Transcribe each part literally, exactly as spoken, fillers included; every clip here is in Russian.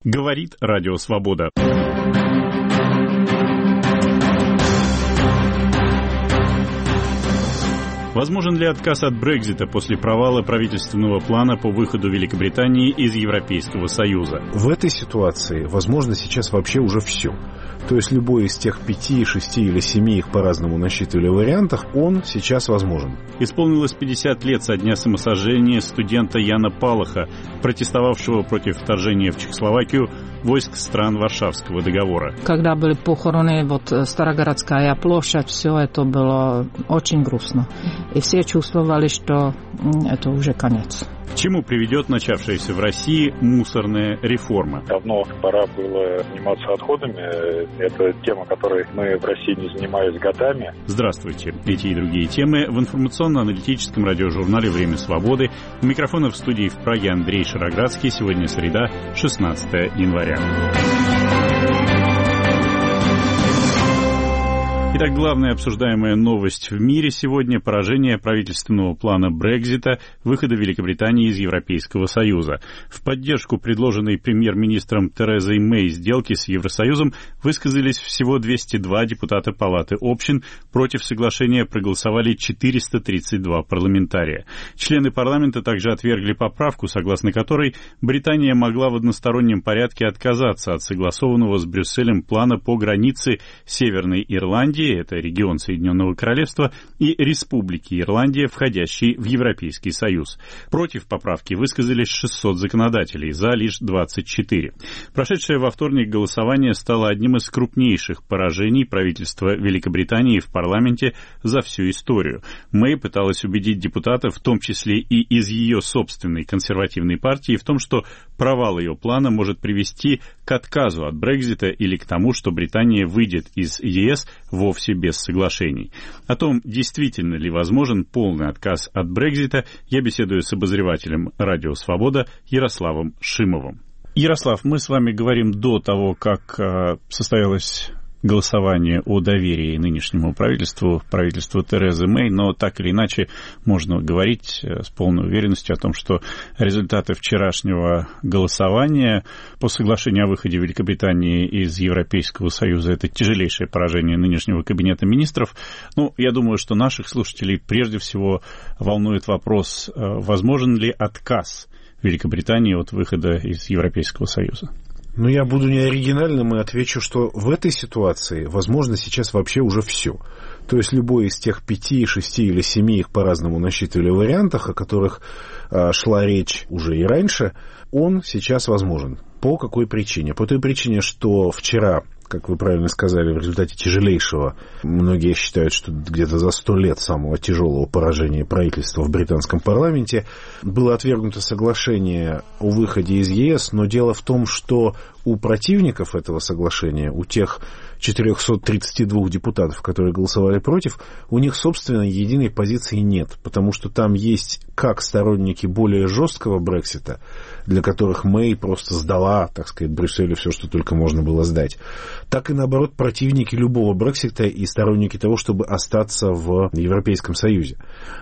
Говорит Радио Свобода. Возможен ли отказ от Брексита после провала правительственного плана по выходу Великобритании из Европейского Союза? В этой ситуации возможно сейчас вообще уже все. То есть любой из тех пяти, шести или семи, их по-разному насчитывали вариантах, он сейчас возможен. Исполнилось пятьдесят лет со дня самосожжения студента Яна Палаха, протестовавшего против вторжения в Чехословакию войск стран Варшавского договора. Когда были похороны, вот Старогородская площадь, все это было очень грустно. И все чувствовали, что это уже конец. К чему приведет начавшаяся в России мусорная реформа? Давно пора было заниматься отходами. Это тема, которой мы в России не занимались годами. Здравствуйте. Эти и другие темы в информационно-аналитическом радиожурнале «Время свободы». У микрофона в студии в Праге Андрей Шароградский. Сегодня среда, шестнадцатое января. Итак, главная обсуждаемая новость в мире сегодня – поражение правительственного плана Брексита, выхода Великобритании из Европейского Союза. В поддержку предложенной премьер-министром Терезой Мэй сделки с Евросоюзом высказались всего двести два депутата Палаты общин, против соглашения проголосовали четыреста тридцать два парламентария. Члены парламента также отвергли поправку, согласно которой Британия могла в одностороннем порядке отказаться от согласованного с Брюсселем плана по границе Северной Ирландии, это регион Соединенного Королевства, и Республики Ирландия, входящей в Европейский Союз. Против поправки высказались шестьсот законодателей, за лишь двадцать четыре. Прошедшее во вторник голосование стало одним из крупнейших поражений правительства Великобритании в парламенте за всю историю. Мэй пыталась убедить депутатов, в том числе и из ее собственной консервативной партии, в том, что провал ее плана может привести к отказу от Брексита или к тому, что Британия выйдет из ЕС вовсе без соглашений. О том, действительно ли возможен полный отказ от Брексита, я беседую с обозревателем «Радио Свобода» Ярославом Шимовым. Ярослав, мы с вами говорим до того, как э, состоялось голосование о доверии нынешнему правительству, правительству Терезы Мэй, но так или иначе можно говорить с полной уверенностью о том, что результаты вчерашнего голосования по соглашению о выходе Великобритании из Европейского Союза — это тяжелейшее поражение нынешнего кабинета министров. Ну, я думаю, что наших слушателей прежде всего волнует вопрос, возможен ли отказ Великобритании от выхода из Европейского Союза. Ну, я буду не оригинальным и отвечу, что в этой ситуации возможно сейчас вообще уже все. То есть любой из тех пяти, шести или семи, их по-разному насчитывали вариантах, о которых а, шла речь уже и раньше, он сейчас возможен. По какой причине? По той причине, что вчера, как вы правильно сказали, в результате тяжелейшего, многие считают, что где-то за сто лет самого тяжелого поражения правительства в британском парламенте, было отвергнуто соглашение о выходе из ЕС, но дело в том, что у противников этого соглашения, у тех четырехсот тридцати двух депутатов, которые голосовали против, у них, собственно, единой позиции нет, потому что там есть как сторонники более жесткого Брексита, для которых Мэй просто сдала, так сказать, Брюсселю все, что только можно было сдать, так и, наоборот, противники любого Брексита и сторонники того, чтобы остаться в Европейском Союзе.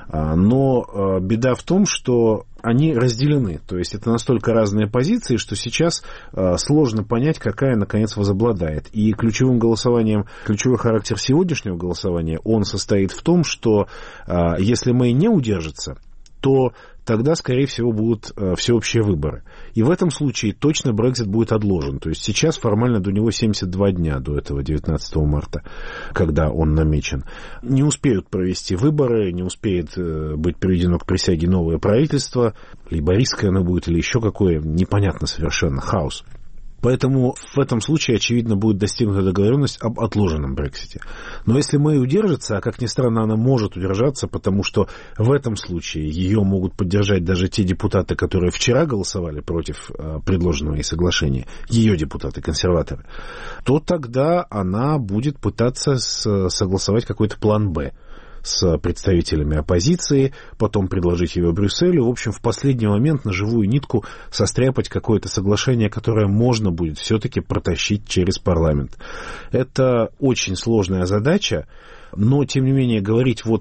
Но беда в том, что они разделены. То есть это настолько разные позиции, что сейчас сложно понять, какая, наконец, возобладает. И ключевым голосованием, ключевой характер сегодняшнего голосования, он состоит в том, что если Мэй не удержится, то тогда, скорее всего, будут э, всеобщие выборы. И в этом случае точно Брексит будет отложен. То есть сейчас формально до него семьдесят два дня, до этого девятнадцатого марта, когда он намечен. Не успеют провести выборы, не успеет э, быть приведено к присяге новое правительство, лейбористское оно будет или еще какое, непонятно совершенно, хаос. Поэтому в этом случае, очевидно, будет достигнута договоренность об отложенном Брексите. Но если Мэй удержится, а как ни странно, она может удержаться, потому что в этом случае ее могут поддержать даже те депутаты, которые вчера голосовали против предложенного ей соглашения, ее депутаты-консерваторы, то тогда она будет пытаться согласовать какой-то план «Б» с представителями оппозиции, потом предложить его Брюсселю, в общем, в последний момент на живую нитку состряпать какое-то соглашение, которое можно будет все-таки протащить через парламент. Это очень сложная задача, но, тем не менее, говорить вот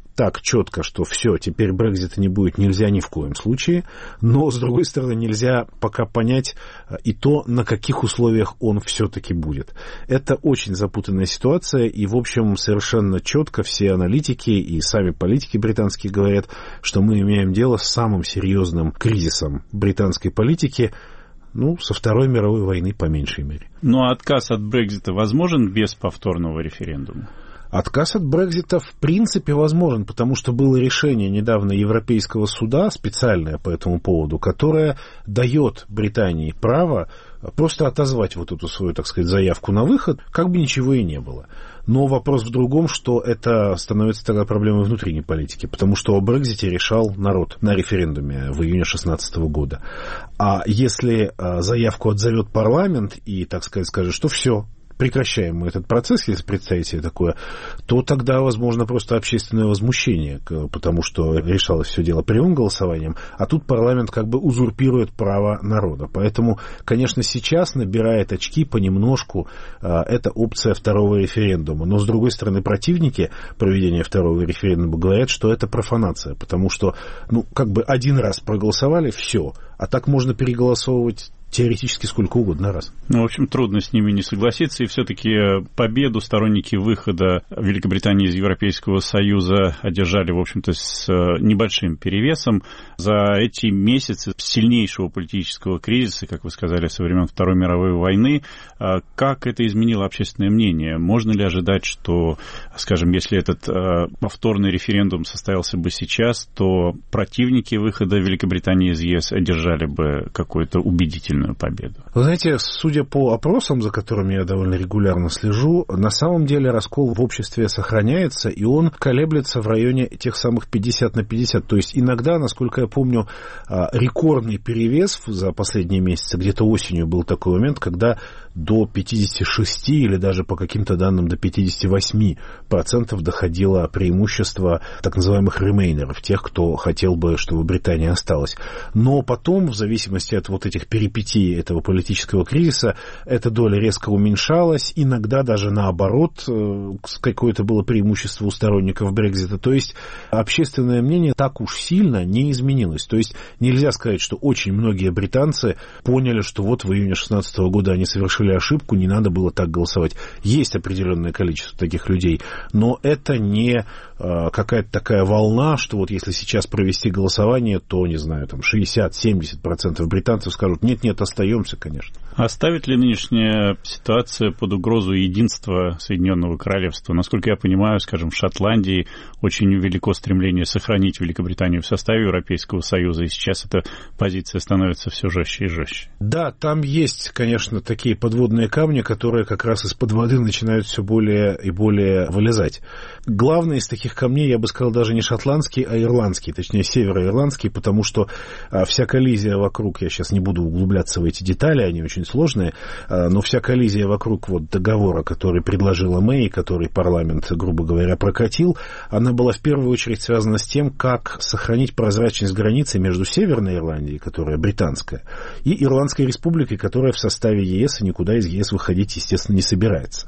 так четко, что все, теперь Брексита не будет, нельзя ни в коем случае, но, с другой стороны, нельзя пока понять и то, на каких условиях он все-таки будет. Это очень запутанная ситуация, и, в общем, совершенно четко все аналитики и сами политики британские говорят, что мы имеем дело с самым серьезным кризисом британской политики, ну, со Второй мировой войны, по меньшей мере. Ну, а отказ от Брексита возможен без повторного референдума? Отказ от Брексита в принципе возможен, потому что было решение недавно Европейского суда, специальное по этому поводу, которое дает Британии право просто отозвать вот эту свою, так сказать, заявку на выход, как бы ничего и не было. Но вопрос в другом, что это становится тогда проблемой внутренней политики, потому что о Брексите решал народ на референдуме в июне шестнадцатого года. А если заявку отзовет парламент и, так сказать, скажет, что все, прекращаем мы этот процесс, если представить себе такое, то тогда, возможно, просто общественное возмущение, потому что решалось все дело прямым голосованием, а тут парламент как бы узурпирует право народа. Поэтому, конечно, сейчас набирает очки понемножку эта опция второго референдума. Но, с другой стороны, противники проведения второго референдума говорят, что это профанация, потому что, ну, как бы один раз проголосовали, все, а так можно переголосовывать теоретически сколько угодно раз. Ну, в общем, трудно с ними не согласиться, и все-таки победу сторонники выхода Великобритании из Европейского Союза одержали, в общем-то, с небольшим перевесом. За эти месяцы сильнейшего политического кризиса, как вы сказали, со времен Второй мировой войны, как это изменило общественное мнение? Можно ли ожидать, что, скажем, если этот повторный референдум состоялся бы сейчас, то противники выхода Великобритании из ЕС одержали бы какую-то убедительную победу? Вы знаете, судя по опросам, за которыми я довольно регулярно слежу, на самом деле раскол в обществе сохраняется, и он колеблется в районе тех самых пятьдесят на пятьдесят. То есть иногда, насколько я помню, рекордный перевес за последние месяцы, где-то осенью был такой момент, когда до пятьдесят шесть или даже по каким-то данным до пятьдесят восемь процентов доходило преимущество так называемых ремейнеров, тех, кто хотел бы, чтобы Британия осталась. Но потом, в зависимости от вот этих перипетий этого политического кризиса, эта доля резко уменьшалась, иногда даже наоборот, какое-то было преимущество у сторонников Брексита. То есть общественное мнение так уж сильно не изменилось. То есть нельзя сказать, что очень многие британцы поняли, что вот в июне шестнадцатого года они совершили ошибку, не надо было так голосовать. Есть определенное количество таких людей, но это не какая-то такая волна, что вот если сейчас провести голосование, то, не знаю, там шестьдесят-семьдесят процентов британцев скажут, нет-нет, остаемся, конечно. Оставит ли нынешняя ситуация под угрозу единства Соединенного Королевства? Насколько я понимаю, скажем, в Шотландии очень велико стремление сохранить Великобританию в составе Европейского Союза, и сейчас эта позиция становится все жестче и жестче. Да, там есть, конечно, такие подводные камни, которые как раз из-под воды начинают все более и более вылезать. Главный из таких камней, я бы сказал, даже не шотландский, а ирландский, точнее, североирландский, потому что вся коллизия вокруг, я сейчас не буду углубляться в эти детали, они очень сложные, но вся коллизия вокруг вот договора, который предложила Мэй, который парламент, грубо говоря, прокатил, она была в первую очередь связана с тем, как сохранить прозрачность границы между Северной Ирландией, которая британская, и Ирландской республикой, которая в составе ЕС и никуда из ЕС выходить, естественно, не собирается.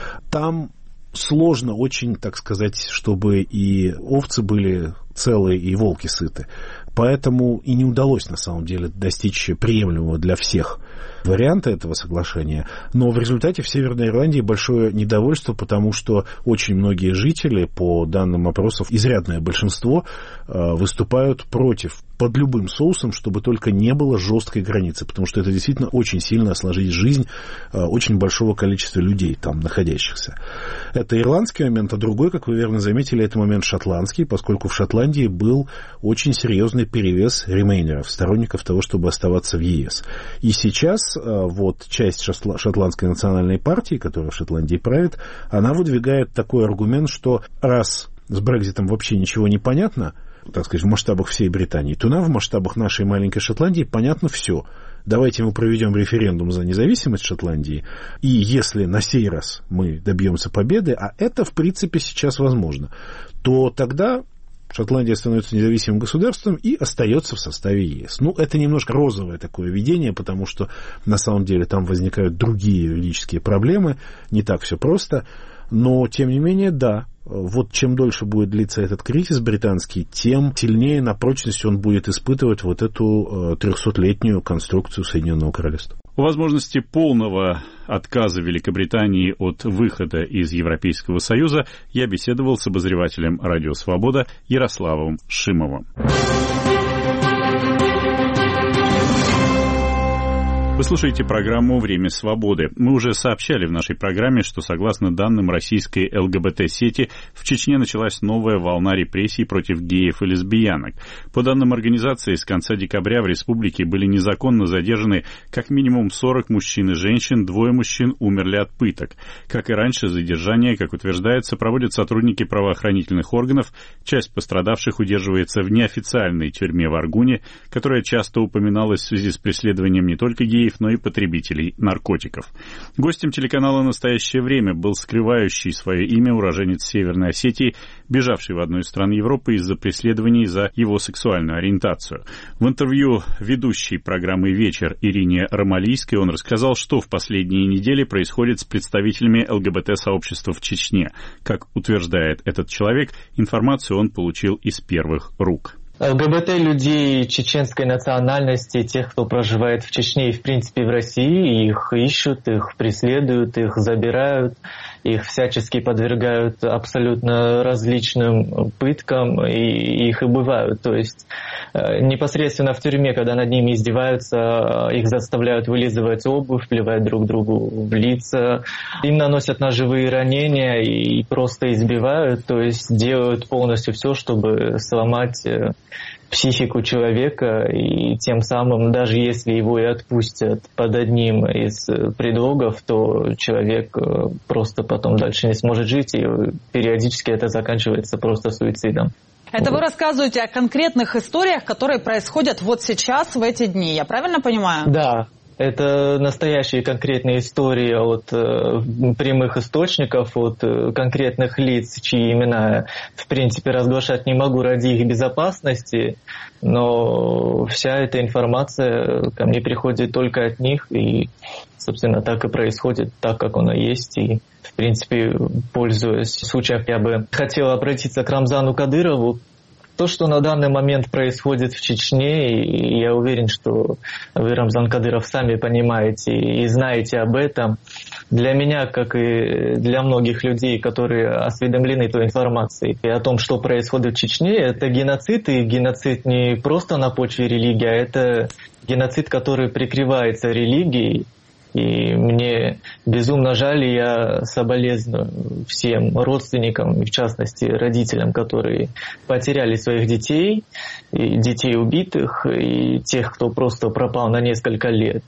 Там сложно очень, так сказать, чтобы и овцы были целые, и волки сыты. Поэтому и не удалось, на самом деле, достичь приемлемого для всех варианта этого соглашения. Но в результате в Северной Ирландии большое недовольство, потому что очень многие жители, по данным опросов, изрядное большинство, выступают против, под любым соусом, чтобы только не было жесткой границы, потому что это действительно очень сильно осложнит жизнь очень большого количества людей, там находящихся. Это ирландский момент, а другой, как вы верно заметили, это момент шотландский, поскольку в Шотландии был очень серьезный перевес ремейнеров, сторонников того, чтобы оставаться в ЕС. И сейчас вот часть шотландской национальной партии, которая в Шотландии правит, она выдвигает такой аргумент, что раз с Брекситом вообще ничего не понятно, так сказать, в масштабах всей Британии, то нам в масштабах нашей маленькой Шотландии понятно все. Давайте мы проведем референдум за независимость Шотландии, и если на сей раз мы добьемся победы, а это, в принципе, сейчас возможно, то тогда Шотландия становится независимым государством и остается в составе ЕС. Ну, это немножко розовое такое видение, потому что на самом деле там возникают другие юридические проблемы, не так все просто, но, тем не менее, да, вот чем дольше будет длиться этот кризис британский, тем сильнее на прочность он будет испытывать вот эту трехсотлетнюю конструкцию Соединенного Королевства. О возможности полного отказа Великобритании от выхода из Европейского Союза я беседовал с обозревателем «Радио Свобода» Ярославом Шимовым. Вы слушаете программу «Время свободы». Мы уже сообщали в нашей программе, что, согласно данным российской ЛГБТ-сети, в Чечне началась новая волна репрессий против геев и лесбиянок. По данным организации, с конца декабря в республике были незаконно задержаны как минимум сорок мужчин и женщин, двое мужчин умерли от пыток. Как и раньше, задержания, как утверждается, проводят сотрудники правоохранительных органов. Часть пострадавших удерживается в неофициальной тюрьме в Аргуне, которая часто упоминалась в связи с преследованием не только геев, но и потребителей наркотиков. Гостем телеканала «Настоящее время» был скрывающий свое имя уроженец Северной Осетии, бежавший в одну из стран Европы из-за преследований за его сексуальную ориентацию. В интервью ведущей программы «Вечер» Ирине Ромалийской он рассказал, что в последние недели происходит с представителями ЛГБТ-сообщества в Чечне. Как утверждает этот человек, информацию он получил из первых рук. ЛГБТ-людей чеченской национальности, тех, кто проживает в Чечне и, в принципе, в России, их ищут, их преследуют, их забирают, их всячески подвергают абсолютно различным пыткам, и их и бывают. То есть непосредственно в тюрьме, когда над ними издеваются, их заставляют вылизывать обувь, плевать друг другу в лица, им наносят ножевые ранения и просто избивают, то есть делают полностью все, чтобы сломать психику человека, и тем самым, даже если его и отпустят под одним из предлогов, то человек просто потом дальше не сможет жить, и периодически это заканчивается просто суицидом. Это вы рассказываете о конкретных историях, которые происходят вот сейчас, в эти дни, я правильно понимаю? Да. Это настоящие конкретные истории от э, прямых источников, от э, конкретных лиц, чьи имена, в принципе, разглашать не могу ради их безопасности, но вся эта информация ко мне приходит только от них, и, собственно, так и происходит, так, как оно есть, и, в принципе, пользуясь случаем, я бы хотел обратиться к Рамзану Кадырову. То, что на данный момент происходит в Чечне, и я уверен, что вы, Рамзан Кадыров, сами понимаете и знаете об этом, для меня, как и для многих людей, которые осведомлены той информацией и о том, что происходит в Чечне, это геноцид, и геноцид не просто на почве религии, а это геноцид, который прикрывается религией. И мне безумно жаль, и я соболезную всем родственникам, в частности родителям, которые потеряли своих детей, и детей убитых, и тех, кто просто пропал на несколько лет.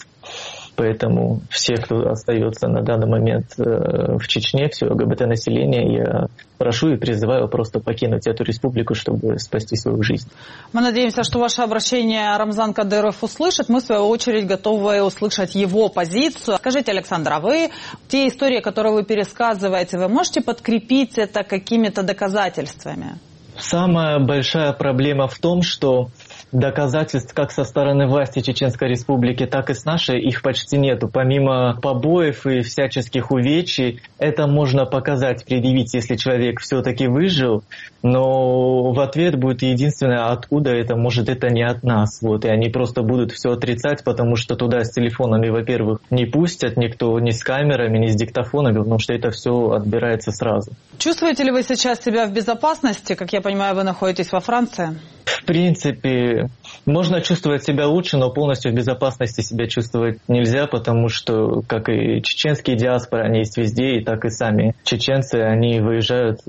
Поэтому все, кто остается на данный момент в Чечне, все ЛГБТ-население, я прошу и призываю просто покинуть эту республику, чтобы спасти свою жизнь. Мы надеемся, что ваше обращение Рамзан Кадыров услышит. Мы, в свою очередь, готовы услышать его позицию. Скажите, Александр, а вы, те истории, которые вы пересказываете, вы можете подкрепить это какими-то доказательствами? Самая большая проблема в том, что доказательств как со стороны власти Чеченской Республики, так и с нашей их почти нету. Помимо побоев и всяческих увечий, это можно показать, предъявить, если человек все-таки выжил, но в ответ будет единственное, откуда это, может, это не от нас. Вот, и они просто будут все отрицать, потому что туда с телефонами, во-первых, не пустят никто, ни с камерами, ни с диктофонами, потому что это все отбирается сразу. Чувствуете ли вы сейчас себя в безопасности? Как я понимаю, вы находитесь во Франции? В принципе, можно чувствовать себя лучше, но полностью в безопасности себя чувствовать нельзя, потому что, как и чеченские диаспоры, они есть везде, и так и сами чеченцы, они выезжают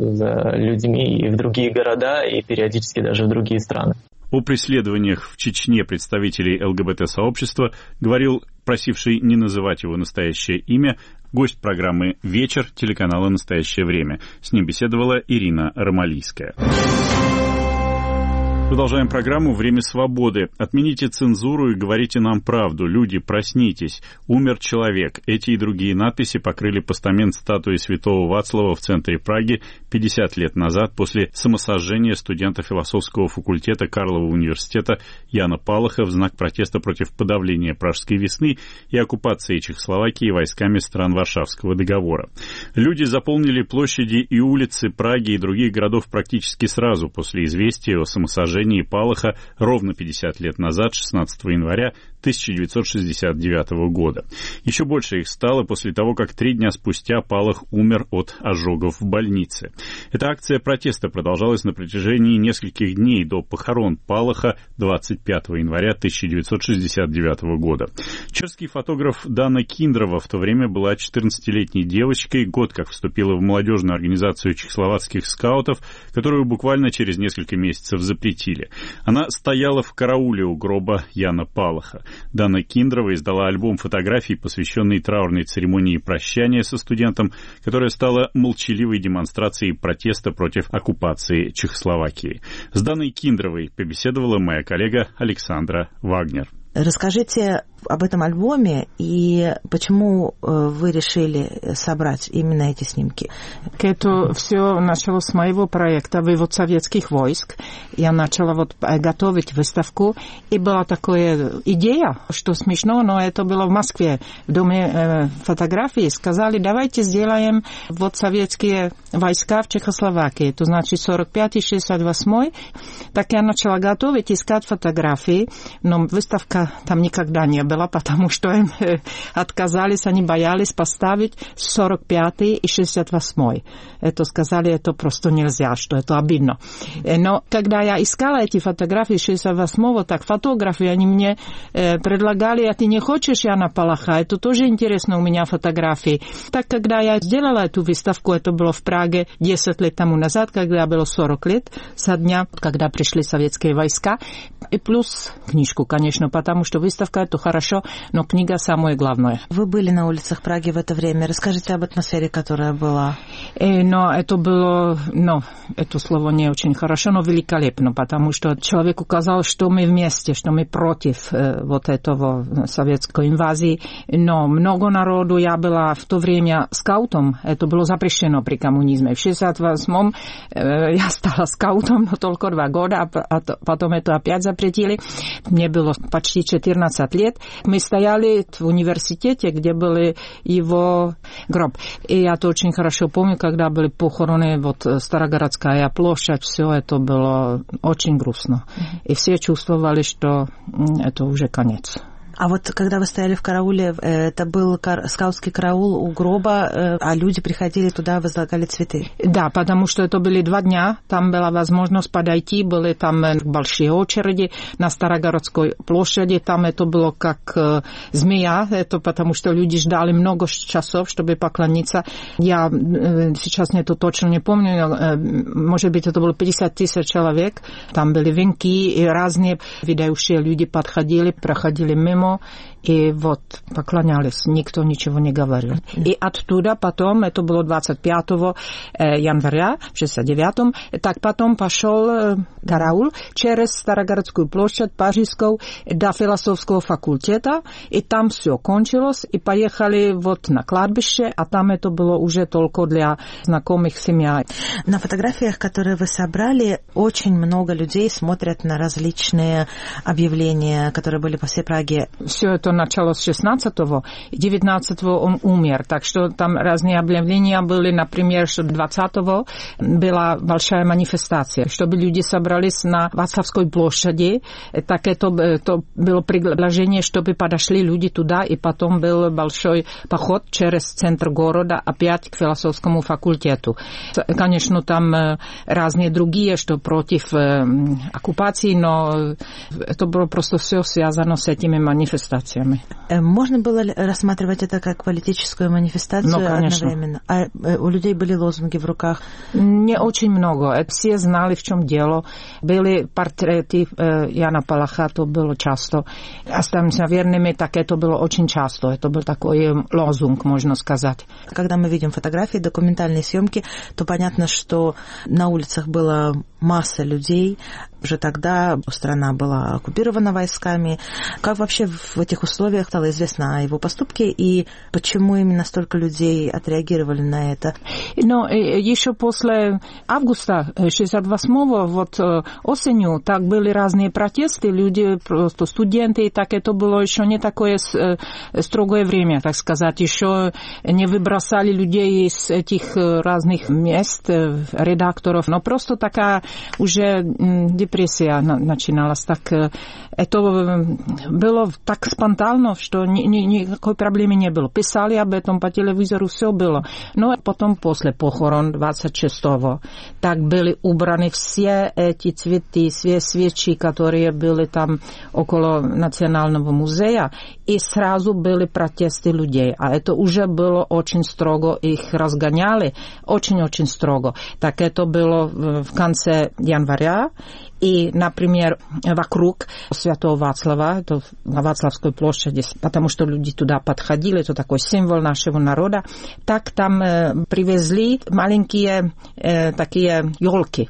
за людьми и в другие города, и периодически даже в другие страны. О преследованиях в Чечне представителей ЛГБТ-сообщества говорил просивший не называть его настоящее имя гость программы «Вечер» телеканала «Настоящее время». С ним беседовала Ирина Ромалийская. Продолжаем программу «Время свободы». Отмените цензуру и говорите нам правду. Люди, проснитесь. Умер человек. Эти и другие надписи покрыли постамент статуи святого Вацлава в центре Праги пятьдесят лет назад после самосожжения студента философского факультета Карлова университета Яна Палаха в знак протеста против подавления Пражской весны и оккупации Чехословакии войсками стран Варшавского договора. Люди заполнили площади и улицы Праги и других городов практически сразу после известия о самосожжении Палаха ровно пятьдесят лет назад, шестнадцатого января тысяча девятьсот шестьдесят девятого года. Еще больше их стало после того, как три дня спустя Палах умер от ожогов в больнице. Эта акция протеста продолжалась на протяжении нескольких дней до похорон Палаха двадцать пятого января тысяча девятьсот шестьдесят девятого года. Чешский фотограф Дана Киндрова в то время была четырнадцатилетней девочкой, год как вступила в молодежную организацию чехословацких скаутов, которую буквально через несколько месяцев запретили. Она стояла в карауле у гроба Яна Палаха. Дана Киндрова издала альбом фотографий, посвященный траурной церемонии прощания со студентом, которая стала молчаливой демонстрацией протеста против оккупации Чехословакии. С Даной Киндровой побеседовала моя коллега Александра Вагнер. Расскажите об этом альбоме и почему вы решили собрать именно эти снимки? Это все началось с моего проекта «Вывод советских войск». Я начала вот готовить выставку, и была такая идея, что смешно, но это было в Москве, в доме э, фотографии. Сказали, давайте сделаем вот советские войска в Чехословакии, это значит сорок пятый шестьдесят восьмой. Так я начала готовить, искать фотографии, но выставка там никогда не было, потому что им отказались, они боялись поставить сорок пятый и шестьдесят восьмой. Это сказали, это просто нельзя, что это обидно. Но когда я искала эти фотографии шестьдесят восьмого, так фотографы, они мне э, предлагали, а ты не хочешь Яна Палаха? Это тоже интересно, у меня фотографии. Так, когда я сделала эту выставку, это было в Праге десять лет тому назад, когда было сорок лет со дня, когда пришли советские войска. И плюс книжку, конечно, потому что выставка это хорошо, но книга самое главное. Вы были на улицах Праги в это время. Расскажите об атмосфере, которая была. И, но это было, ну, это слово не очень хорошо, но великолепно, потому что человек указал, что мы вместе, что мы против э, вот этого советской инвазии. Но много народу, я была в то время скаутом, это было запрещено при коммунизме. В шестьдесят восьмом э, я стала скаутом, но только два года, а, а потом это опять запретили. Мне было почти четырнадцать лет. Мы стояли в университете, где был его гроб. И я это очень хорошо помню, когда были похороны, вот Старогородская площадь, все это было очень грустно. И все чувствовали, что это уже конец. А вот когда вы стояли в карауле, это был кар- скаутский караул у гроба, а люди приходили туда, возлагали цветы? Да, потому что это были два дня, там была возможность подойти, были там большие очереди на Старогородской площади, там это было как э, змея, это потому что люди ждали много часов, чтобы поклониться. Я э, сейчас это точно не помню, э, может быть, это было пятьдесят тысяч человек, там были венки и разные видящие люди подходили, проходили мимо, и вот поклонялись, никто ничего не говорил. И оттуда потом, это было двадцать пятого января в шестьдесят девятом, так потом пошел караул через Старогородскую площадь Парижскую до философского факультета, и там все кончилось, и поехали вот на кладбище, а там это было уже только для знакомых семьи. На фотографиях, которые вы собрали, очень много людей смотрят на различные объявления, которые были по всей Праге. Все это началось с шестнадцатого, девятнадцатого он умер, так что там разные объявления были, например, что двадцатого была большая манифестация, чтобы люди собрались на Вацлавской площади, так это, это было предложение, чтобы подошли люди туда, и потом был большой поход через центр города опять к философскому факультету. Конечно, там разные другие, что против оккупации, но это было просто все связано с этими манифестациями. манифестациями. Можно было рассматривать это как политическую манифестацию ну, одновременно? А у людей были лозунги в руках? Не очень много. Все знали, в чем дело. Были портреты Jana Palacha, to было часто. Останемся верными, так это было очень часто. Это был такой лозунг, можно сказать. Когда мы видим фотографии, документальные съемки, то понятно, что на улицах была масса людей. Уже тогда страна была оккупирована войсками. Как вообще в этих условиях стало известно о его поступке и почему именно столько людей отреагировали на это? Но еще после августа шестьдесят восьмого, вот осенью, так были разные протесты, люди, просто студенты, и так это было еще не такое строгое время, так сказать. Еще не выбросали людей из этих разных мест, редакторов, но просто такая уже депрессия начиналась. Так это было так спонтанно, что ни, ни, никакой проблемы не было. Писали об этом по телевизору, все было. Но потом после похорон двадцать шестого так были убраны все эти цветы, все свечи, которые были там около Национального музея, и сразу были протесты людей. А это уже было очень строго, их разгоняли, очень-очень строго. Так это было в конце января. И, например, вокруг Святого Вацлава, это на Вацлавской площади, потому что люди туда подходили, это такой символ нашего народа, так там э, привезли маленькие э, такие елки.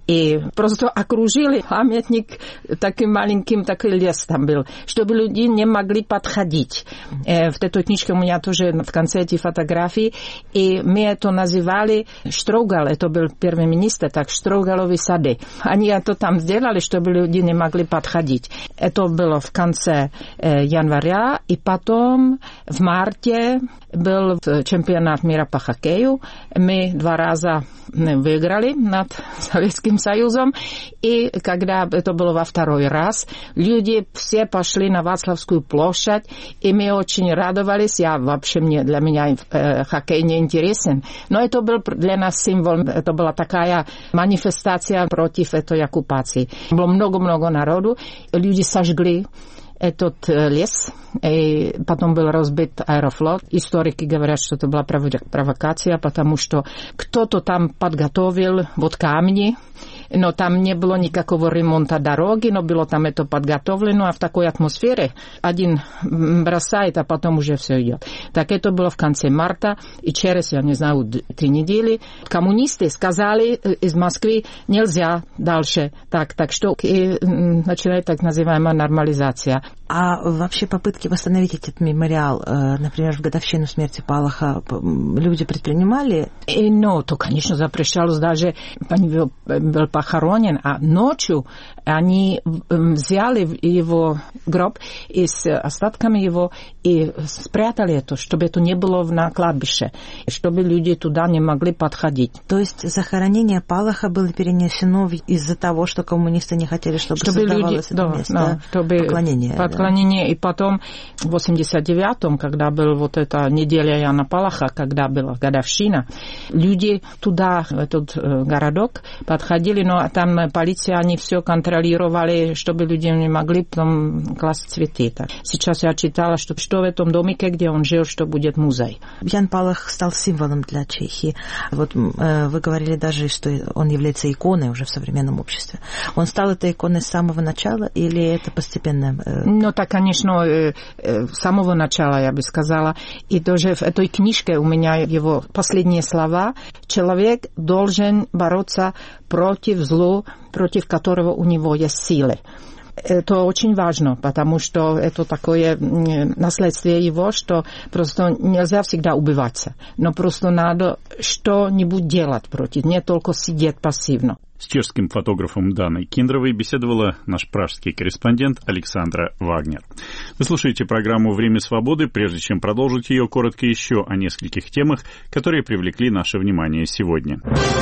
И просто окружили памятник таким маленьким, такой лес там был, чтобы люди не могли подходить. В этой книжке у меня тоже в конце эти фотографии, и мы это называли Штрогал, это был первый министр, так Штрогаловы сады. Они это там сделали, чтобы люди не могли подходить. Это было в конце января, и потом в марте был чемпионат мира по хоккею. Мы два раза выиграли над Советским Союзом. И когда это было во второй раз, люди все пошли на Вацлавскую площадь, и мы очень радовались. Я вообще, мне, для меня э, хоккей не интересен. Но это был для нас символ, это была такая манифестация против этой оккупации. Было много-много народу, люди сожгли этот лес, и потом был разбит аэрофлот. Историки говорят, что это была провокация, потому что кто-то там подготовил вот камни, но там не было никакого ремонта дороги, но было там это подготовлено, а в такой атмосфере один бросает, а потом уже все идет. Так это было в конце марта, и через, я не знаю, три недели коммунисты сказали из Москвы, нельзя дальше. Так, так что и началась так называемая нормализация. А вообще попытки восстановить этот мемориал, например, в годовщину смерти Палаха, люди предпринимали? И, ну, то, конечно, запрещалось даже, он был похоронен, а ночью они взяли его гроб и с остатками его и спрятали это, чтобы это не было на кладбище, чтобы люди туда не могли подходить. То есть захоронение Палаха было перенесено из-за того, что коммунисты не хотели, чтобы, чтобы создавалось люди, это да, место да, чтобы поклонения. Поклонение. Да. И потом в восемьдесят девятом, когда была вот эта неделя Яна Палаха, когда была годовщина, люди туда, в этот городок, подходили, но там полиция, они все контролировали, чтобы люди не могли потом класть цветы. Сейчас я читала, что, что в этом домике, где он жил, что будет музей. Ян Палах стал символом для Чехии. Вот э, вы говорили даже, что он является иконой уже в современном обществе. Он стал этой иконой с самого начала или это постепенно? Э... Ну, так, конечно, э, э, с самого начала, я бы сказала. И даже в этой книжке у меня его последние слова. Человек должен бороться против зла, против которого у него есть силы. Это очень важно, потому что это такое наследствие его, что просто нельзя всегда убиваться, но просто надо что-нибудь делать против, не только сидеть пассивно. С чешским фотографом Даной Киндровой беседовала наш пражский корреспондент Александра Вагнер. Вы слушаете программу «Время свободы». Прежде чем продолжить ее, коротко еще о нескольких темах, которые привлекли наше внимание сегодня.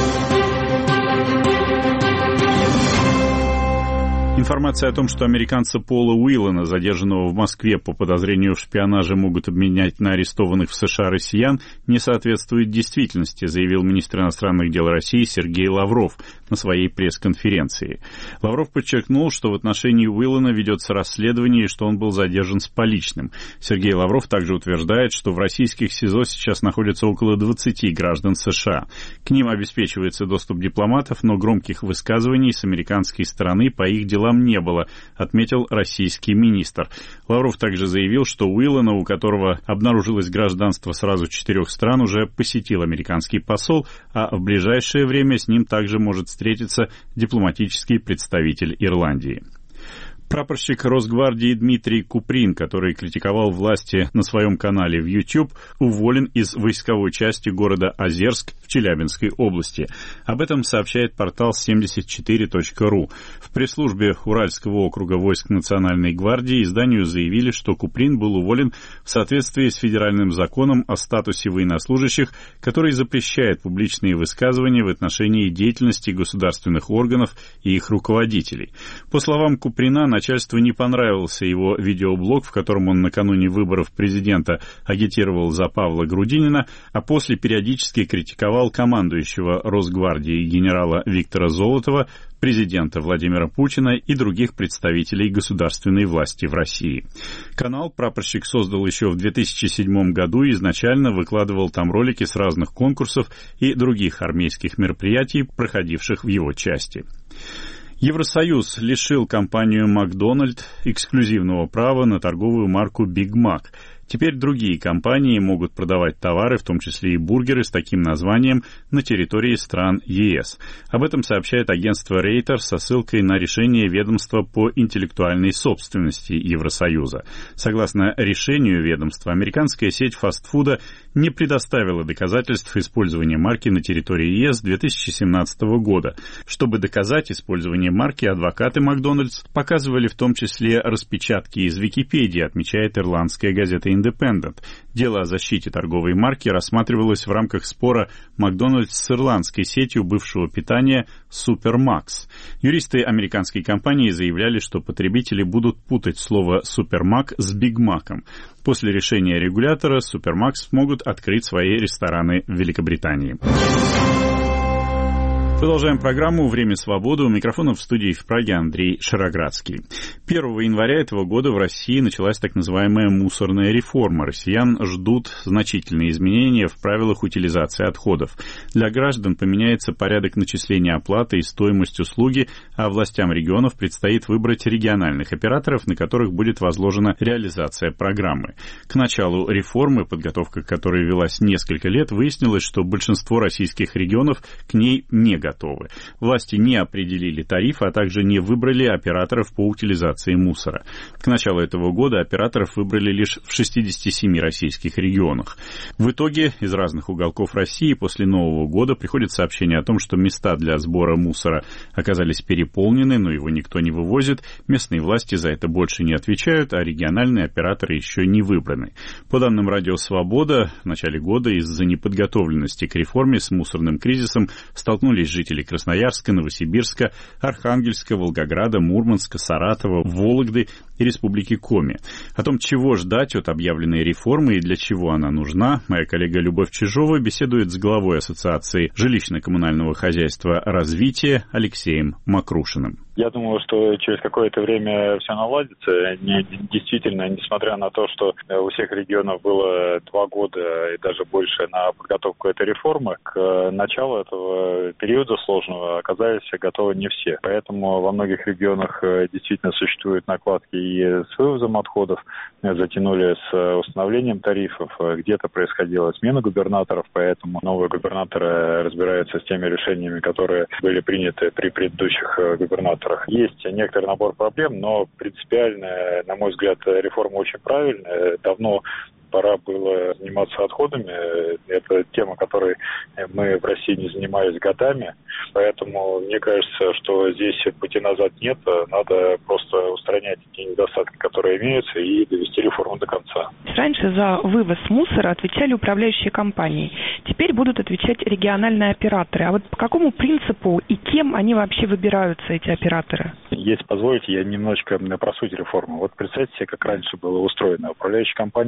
Информация о том, что американца Пола Уиллана, задержанного в Москве по подозрению в шпионаже, могут обменять на арестованных в США россиян, не соответствует действительности, заявил министр иностранных дел России Сергей Лавров. на своей пресс-конференции. Лавров подчеркнул, что в отношении Уиллана ведется расследование и что он был задержан с поличным. Сергей Лавров также утверждает, что в российских СИЗО сейчас находится около двадцати граждан США. К ним обеспечивается доступ дипломатов, но громких высказываний с американской стороны по их делам не было, отметил российский министр. Лавров также заявил, что Уиллана, у которого обнаружилось гражданство сразу четырех стран, уже посетил американский посол, а в ближайшее время с ним также может встретиться дипломатический представитель Ирландии. Прапорщик Росгвардии Дмитрий Куприн, который критиковал власти на своем канале в YouTube, уволен из войсковой части города Озерск в Челябинской области. Об этом сообщает портал семьдесят четыре точка ру. В пресс-службе Уральского округа войск Национальной гвардии изданию заявили, что Куприн был уволен в соответствии с федеральным законом о статусе военнослужащих, который запрещает публичные высказывания в отношении деятельности государственных органов и их руководителей. По словам Куприна, начальству не понравился его видеоблог, в котором он накануне выборов президента агитировал за Павла Грудинина, а после периодически критиковал командующего Росгвардии генерала Виктора Золотова, президента Владимира Путина и других представителей государственной власти в России. Канал прапорщик создал еще в две тысячи седьмом году и изначально выкладывал там ролики с разных конкурсов и других армейских мероприятий, проходивших в его части. Евросоюз лишил компанию «Макдональд» эксклюзивного права на торговую марку «Биг Мак». Теперь другие компании могут продавать товары, в том числе и бургеры с таким названием, на территории стран ЕС. Об этом сообщает агентство Рейтер со ссылкой на решение ведомства по интеллектуальной собственности Евросоюза. Согласно решению ведомства, американская сеть фастфуда не предоставила доказательств использования марки на территории ЕС две тысячи семнадцатого года. Чтобы доказать использование марки, адвокаты «Макдональдс» показывали в том числе распечатки из Википедии, отмечает ирландская газета «Индепендент». Дело о защите торговой марки рассматривалось в рамках спора «Макдональдс» с ирландской сетью бывшего питания «Супермакс». Юристы американской компании заявляли, что потребители будут путать слово «Супермак» с «Биг Маком». После решения регулятора «Супермакс» смогут открыть свои рестораны в Великобритании. Продолжаем программу «Время свободы». У микрофона в студии в Праге Андрей Шароградский. первого января этого года в России началась так называемая мусорная реформа. Россиян ждут значительные изменения в правилах утилизации отходов. Для граждан поменяется порядок начисления оплаты и стоимость услуги, а властям регионов предстоит выбрать региональных операторов, на которых будет возложена реализация программы. К началу реформы, подготовка к которой велась несколько лет, выяснилось, что большинство российских регионов к ней не готовы. готовы. Власти не определили тарифы, а также не выбрали операторов по утилизации мусора. К началу этого года операторов выбрали лишь в шестидесяти семи российских регионах. В итоге из разных уголков России после Нового года приходит сообщение о том, что места для сбора мусора оказались переполнены, но его никто не вывозит, местные власти за это больше не отвечают, а региональные операторы еще не выбраны. По данным Радио Свобода, в начале года из-за неподготовленности к реформе с мусорным кризисом столкнулись жители Красноярска, Новосибирска, Архангельска, Волгограда, Мурманска, Саратова, Вологды и Республики Коми. О том, чего ждать от объявленной реформы и для чего она нужна, моя коллега Любовь Чижова беседует с главой Ассоциации жилищно-коммунального хозяйства «Развитие» Алексеем Макрушиным. Я думаю, что через какое-то время все наладится. Не, действительно, несмотря на то, что у всех регионов было два года и даже больше на подготовку этой реформы, к началу этого периода сложного оказались готовы не все. Поэтому во многих регионах действительно существуют накладки и с вывозом отходов, затянули с установлением тарифов, где-то происходила смена губернаторов, поэтому новые губернаторы разбираются с теми решениями, которые были приняты при предыдущих губернаторах. Есть некоторый набор проблем, но принципиально, на мой взгляд, реформа очень правильная. Давно пора было заниматься отходами. Это тема, которой мы в России не занимались годами. Поэтому мне кажется, что здесь пути назад нет. Надо просто устранять те недостатки, которые имеются, и довести реформу до конца. Раньше за вывоз мусора отвечали управляющие компании. Теперь будут отвечать региональные операторы. А вот по какому принципу и кем они вообще выбираются, эти операторы? Если позволите, я немножечко про суть реформы. Вот представьте себе, как раньше было устроено. Управляющая компания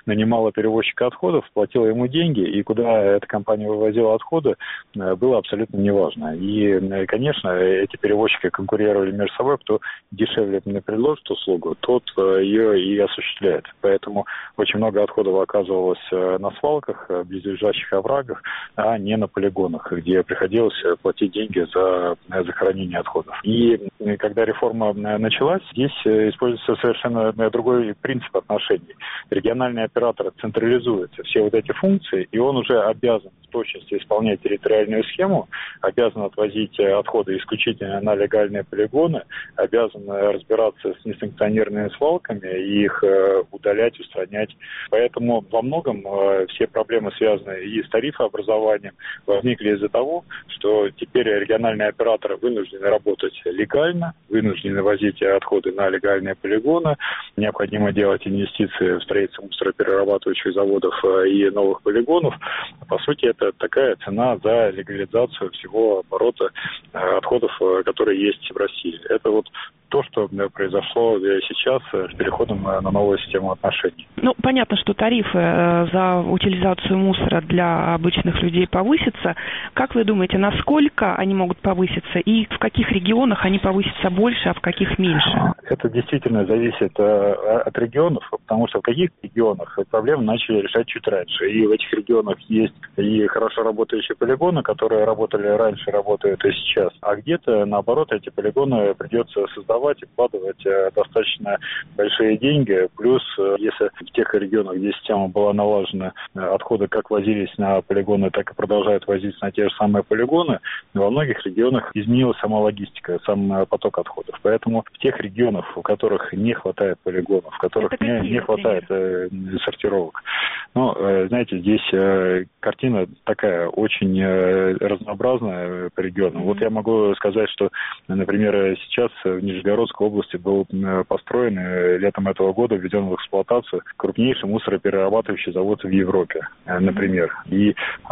нанимала перевозчика отходов, платила ему деньги, и куда эта компания вывозила отходы, было абсолютно неважно. И, конечно, эти перевозчики конкурировали между собой, кто дешевле предложит услугу, тот ее и осуществляет. Поэтому очень много отходов оказывалось на свалках, в близлежащих оврагах, а не на полигонах, где приходилось платить деньги за захоронение отходов. И когда реформа началась, здесь используется совершенно другой принцип отношений. Региональный оператор централизует все вот эти функции, и он уже обязан в точности исполнять территориальную схему, обязан отвозить отходы исключительно на легальные полигоны, обязан разбираться с несанкционированными свалками и их удалять, устранять. Поэтому во многом все проблемы, связанные и с тарифообразованием, возникли из-за того, что теперь региональные операторы вынуждены работать легально, вынуждены возить отходы на легальные полигоны, необходимо делать инвестиции в строительство мусороперерабатывающих заводов и новых полигонов. По сути, это такая цена за легализацию всего оборота отходов, которые есть в России. Это вот то, что произошло сейчас с переходом на новую систему отношений. Ну, понятно, что тарифы за утилизацию мусора для обычных людей повысятся. Как вы думаете, насколько они могут повыситься и в каких регионах они повысятся больше, а в каких меньше? Это действительно зависит от регионов, потому что в каких регионах проблемы начали решать чуть раньше. И в этих регионах есть и хорошо работающие полигоны, которые работали раньше, работают и сейчас. А где-то, наоборот, эти полигоны придется создавать и вкладывать достаточно большие деньги. Плюс, если в тех регионах, где система была налажена, отходы как возились на полигоны, так и продолжают возиться на те же самые полигоны, во многих регионах изменилась сама логистика, сам поток отходов. Поэтому в тех регионах, у которых не хватает полигонов, в которых не, не хватает э, сортировок, ну, э, знаете, здесь э, картина такая очень э, разнообразная по регионам. Mm-hmm. Вот я могу сказать, что, например, сейчас в Нижегородской области был построен летом этого года, введен в эксплуатацию крупнейший мусороперерабатывающий завод в Европе, например. И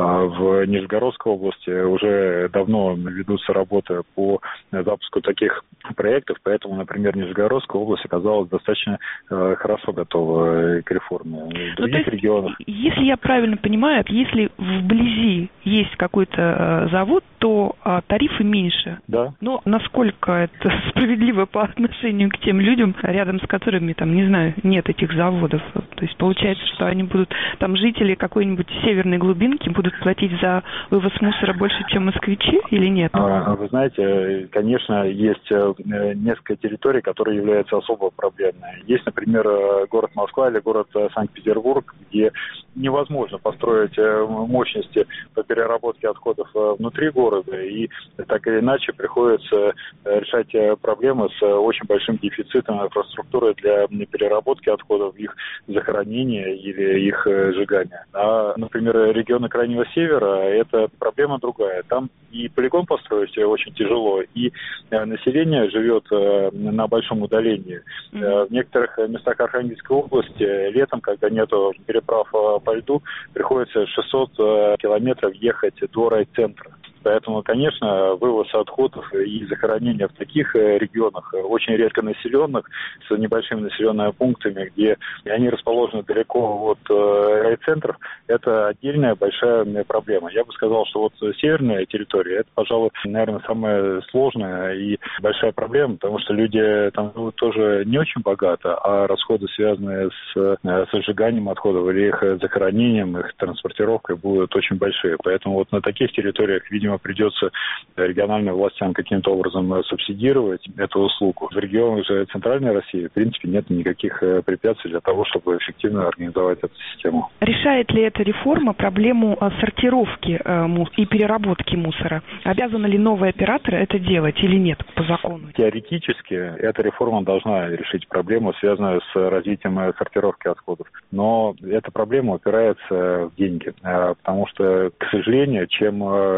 в Нижегородской области уже давно ведутся работы по запуску таких проектов, поэтому, например, Нижегородская область оказалась достаточно хорошо готова к реформе. В других ну, регионах... Если я правильно понимаю, если вблизи есть какой-то завод, то тарифы меньше. Да. Но насколько это справедливо по отношению к тем людям, рядом с которыми, там, не знаю, нет этих заводов? То есть получается, что они будут, там, жители какой-нибудь северной глубинки будут платить за вывоз мусора больше, чем москвичи, или нет? А, вы знаете, конечно, есть несколько территорий, которые являются особо проблемными. Есть, например, город Москва или город Санкт-Петербург, где невозможно построить мощности по переработке отходов внутри города, и так или иначе приходится решать проблемы с очень большим дефицитом инфраструктуры для переработки отходов, их захоронения или их сжигания. А, например, регионы Крайнего Севера – это проблема другая. Там и полигон построить очень тяжело, и население живет на большом удалении. Mm-hmm. В некоторых местах Архангельской области летом, когда нету переправ по льду, приходится шестьсот километров ехать до райцентра. Поэтому, конечно, вывоз отходов и захоронение в таких регионах, очень редко населенных, с небольшими населенными пунктами, где они расположены далеко от райцентров, это отдельная большая проблема. Я бы сказал, что вот северная территория, это, пожалуй, наверное, самая сложная и большая проблема, потому что люди там живут тоже не очень богато, а расходы, связанные с сжиганием отходов или их захоронением, их транспортировкой, будут очень большие. Поэтому вот на таких территориях, видимо, придется региональным властям каким-то образом субсидировать эту услугу. В регионах же Центральной России, в принципе, нет никаких препятствий для того, чтобы эффективно организовать эту систему. Решает ли эта реформа проблему сортировки и переработки мусора? Обязаны ли новые операторы это делать или нет по закону? Теоретически эта реформа должна решить проблему, связанную с развитием сортировки отходов. Но эта проблема упирается в деньги, потому что, к сожалению, чем глубже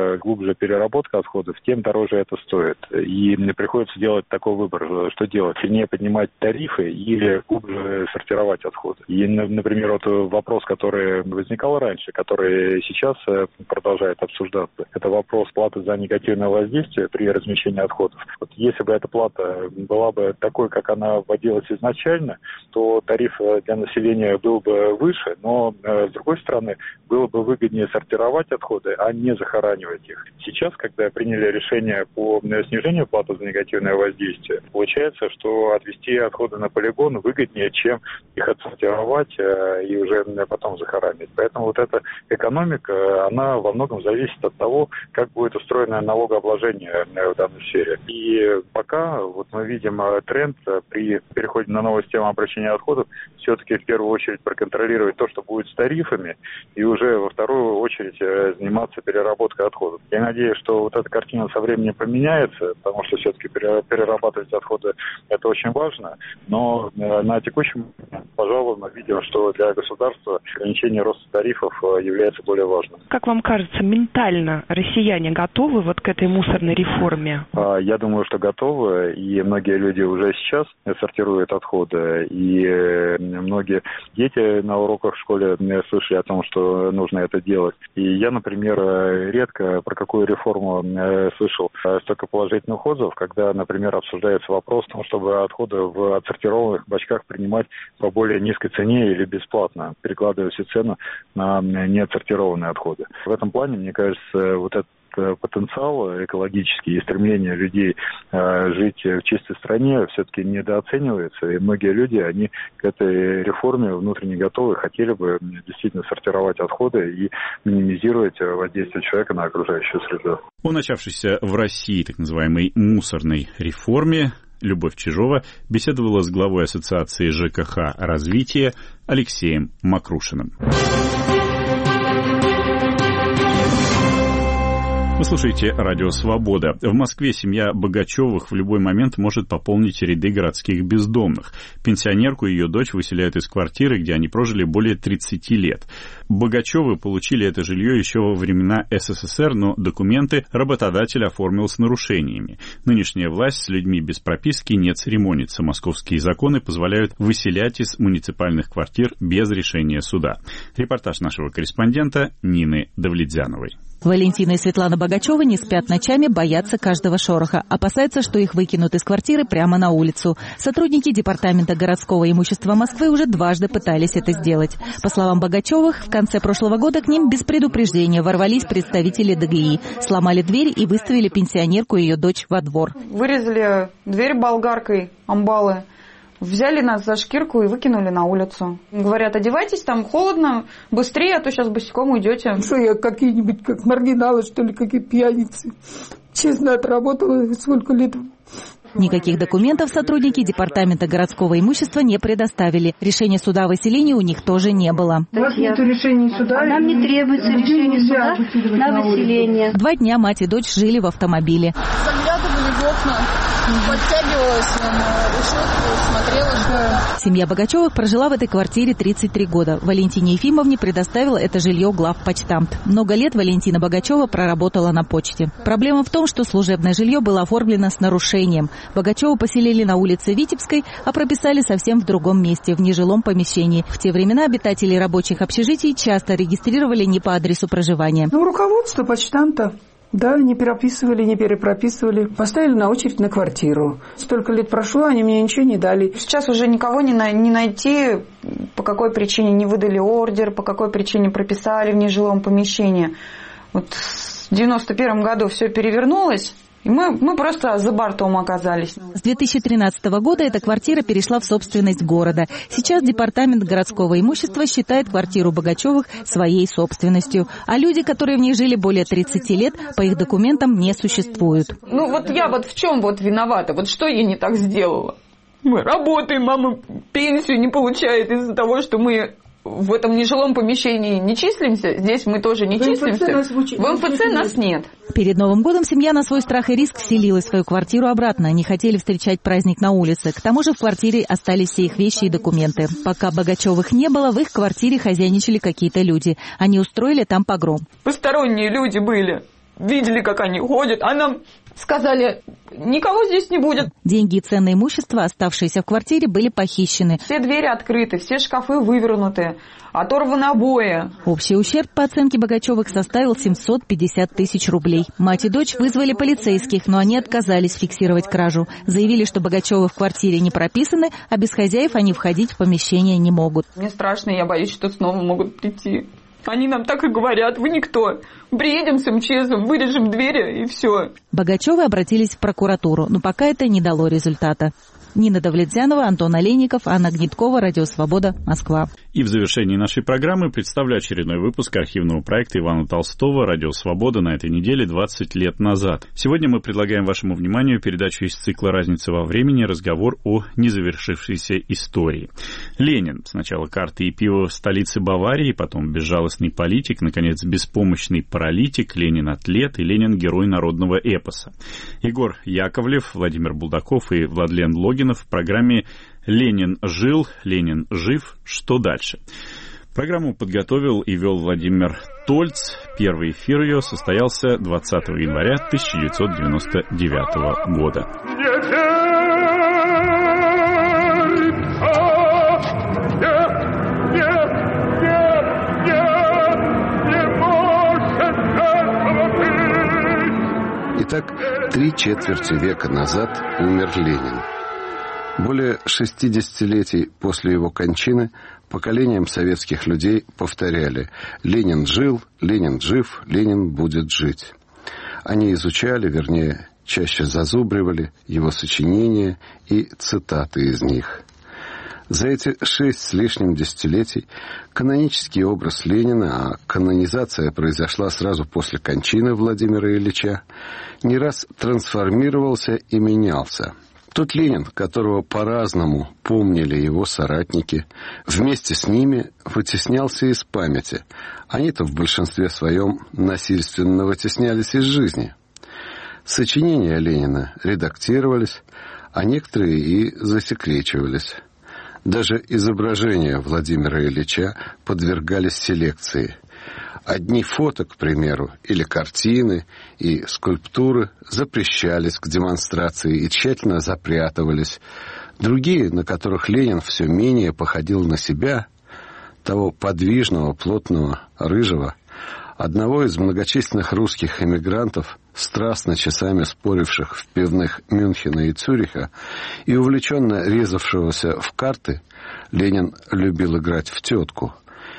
глубже переработка отходов, тем дороже это стоит. И мне приходится делать такой выбор, что делать, сильнее поднимать тарифы или глубже сортировать отходы. И, например, вот вопрос, который возникал раньше, который сейчас продолжает обсуждаться, это вопрос платы за негативное воздействие при размещении отходов. Вот если бы эта плата была бы такой, как она вводилась изначально, то тариф для населения был бы выше, но, с другой стороны, было бы выгоднее сортировать отходы, а не захоранивать их. Сейчас, когда приняли решение по снижению платы за негативное воздействие, получается, что отвезти отходы на полигон выгоднее, чем их отсортировать и уже потом захоранить. Поэтому вот эта экономика, она во многом зависит от того, как будет устроено налогообложение в данной сфере. И пока вот мы видим тренд при переходе на новую систему обращения отходов все-таки в первую очередь проконтролировать то, что будет с тарифами, и уже во вторую очередь заниматься переработкой отходов. Я надеюсь, что вот эта картина со временем поменяется, потому что все-таки перерабатывать отходы – это очень важно, но на текущем моменте, пожалуй, мы видим, что для государства ограничение роста тарифов является более важным. Как вам кажется, ментально россияне готовы вот к этой мусорной реформе? Я думаю, что готовы, и многие люди уже сейчас сортируют отходы, и многие дети на уроках в школе слышали о том, что нужно это делать. И я, например, редко про какую реформу слышал столько положительных отзывов, когда, например, обсуждается вопрос о том, чтобы отходы в отсортированных бачках принимать по более низкой цене или бесплатно, перекладывая всю цену на неотсортированные отходы. В этом плане, мне кажется, вот этот потенциал экологический и стремление людей э, жить в чистой стране все-таки недооценивается. И многие люди, они к этой реформе внутренне готовы, хотели бы действительно сортировать отходы и минимизировать воздействие человека на окружающую среду. О начавшейся в России так называемой мусорной реформе Любовь Чижова беседовала с главой Ассоциации ЖКХ развития Алексеем Макрушиным. Вы слушаете «Радио Свобода». В Москве семья Богачевых в любой момент может пополнить ряды городских бездомных. Пенсионерку и ее дочь выселяют из квартиры, где они прожили более тридцати лет. Богачевы получили это жилье еще во времена СССР, но документы работодатель оформил с нарушениями. Нынешняя власть с людьми без прописки не церемонится. Московские законы позволяют выселять из муниципальных квартир без решения суда. Репортаж нашего корреспондента Нины Давлетзяновой. Валентина и Светлана Богачевы не спят ночами, боятся каждого шороха. Опасаются, что их выкинут из квартиры прямо на улицу. Сотрудники Департамента городского имущества Москвы уже дважды пытались это сделать. По словам Богачевых, в конце прошлого года к ним без предупреждения ворвались представители ДГИ, сломали дверь и выставили пенсионерку и ее дочь во двор. Вырезали дверь болгаркой, амбалы. Взяли нас за шкирку и выкинули на улицу. Говорят, одевайтесь, там холодно, быстрее, а то сейчас босиком уйдете. Что я какие-нибудь как маргиналы, что ли, какие пьяницы. Честно отработала сколько лет. Никаких документов сотрудники Департамента городского имущества не предоставили. Решения суда о выселении у них тоже не было. У вас нет решения суда? А нам не требуется решение суда на выселение. Два дня мать и дочь жили в автомобиле. Заглядывали в окна, подтягивалась на решетку, смотрела, что... Семья Богачевых прожила в этой квартире тридцать три года. Валентине Ефимовне предоставила это жилье главпочтамт. Много лет Валентина Богачева проработала на почте. Проблема в том, что служебное жилье было оформлено с нарушением. Богачеву поселили на улице Витебской, а прописали совсем в другом месте, в нежилом помещении. В те времена обитатели рабочих общежитий часто регистрировали не по адресу проживания. Ну, руководство почтамта. Да, не переписывали, не перепрописывали. Поставили на очередь на квартиру. Столько лет прошло, они мне ничего не дали. Сейчас уже никого не, на, не найти, по какой причине не выдали ордер, по какой причине прописали в нежилом помещении. Вот в девяносто первом году все перевернулось. И мы, мы просто за бортом оказались. С две тысячи тринадцатого года эта квартира перешла в собственность города. Сейчас Департамент городского имущества считает квартиру Богачевых своей собственностью. А люди, которые в ней жили более тридцати лет, по их документам не существуют. Ну вот я вот в чем вот виновата? Вот что я не так сделала? Мы работаем, мама пенсию не получает из-за того, что мы... в этом нежилом помещении не числимся, здесь мы тоже не в числимся. Нас в, уч... в эм эф цэ нас нет. Перед Новым годом семья на свой страх и риск вселила свою квартиру обратно. Не хотели встречать праздник на улице. К тому же в квартире остались все их вещи и документы. Пока Богачевых не было, в их квартире хозяйничали какие-то люди. Они устроили там погром. Посторонние люди были. видели, как они ходят, а нам сказали, никого здесь не будет. Деньги и ценное имущество, оставшиеся в квартире, были похищены. Все двери открыты, все шкафы вывернуты, оторваны обои. Общий ущерб, по оценке Богачевых, составил семьсот пятьдесят тысяч рублей. Мать и дочь вызвали полицейских, но они отказались фиксировать кражу. Заявили, что Богачевы в квартире не прописаны, а без хозяев они входить в помещение не могут. Мне страшно, я боюсь, что снова могут прийти. Они нам так и говорят, вы никто. Приедем с эм че эсом, вырежем двери и все. Богачевы обратились в прокуратуру, но пока это не дало результата. Нина Давлетзянова, Антон Олейников, Анна Гниткова, Радио Свобода, Москва. И в завершении нашей программы представлю очередной выпуск архивного проекта Ивана Толстого «Радио Свобода» на этой неделе двадцать лет назад. Сегодня мы предлагаем вашему вниманию передачу из цикла «Разница во времени», разговор о незавершившейся истории. Ленин. Сначала карты и пиво в столице Баварии, потом безжалостный политик, наконец, беспомощный паралитик, Ленин-атлет и Ленин-герой народного эпоса. Егор Яковлев, Владимир Булдаков и Владлен Логинов в программе «Ленин жил, Ленин жив. Что дальше?». Программу подготовил и вел Владимир Тольц. Первый эфир ее состоялся двадцатого января тысяча девятьсот девяносто девятого года. Итак, три четверти века назад умер Ленин. Более шестидесятилетий после его кончины поколениям советских людей повторяли: «Ленин жил, Ленин жив, Ленин будет жить». Они изучали, вернее, чаще зазубривали его сочинения и цитаты из них. За эти шесть с лишним десятилетий канонический образ Ленина, а канонизация произошла сразу после кончины Владимира Ильича, не раз трансформировался и менялся. Тот Ленин, которого по-разному помнили его соратники, вместе с ними вытеснялся из памяти. Они-то в большинстве своем насильственно вытеснялись из жизни. Сочинения Ленина редактировались, а некоторые и засекречивались. Даже изображения Владимира Ильича подвергались селекции. Одни фото, к примеру, или картины и скульптуры запрещались к демонстрации и тщательно запрятывались. Другие, на которых Ленин все менее походил на себя, того подвижного, плотного, рыжего, одного из многочисленных русских эмигрантов, страстно часами споривших в пивных Мюнхена и Цюриха и увлеченно резавшегося в карты, Ленин любил играть в тетку.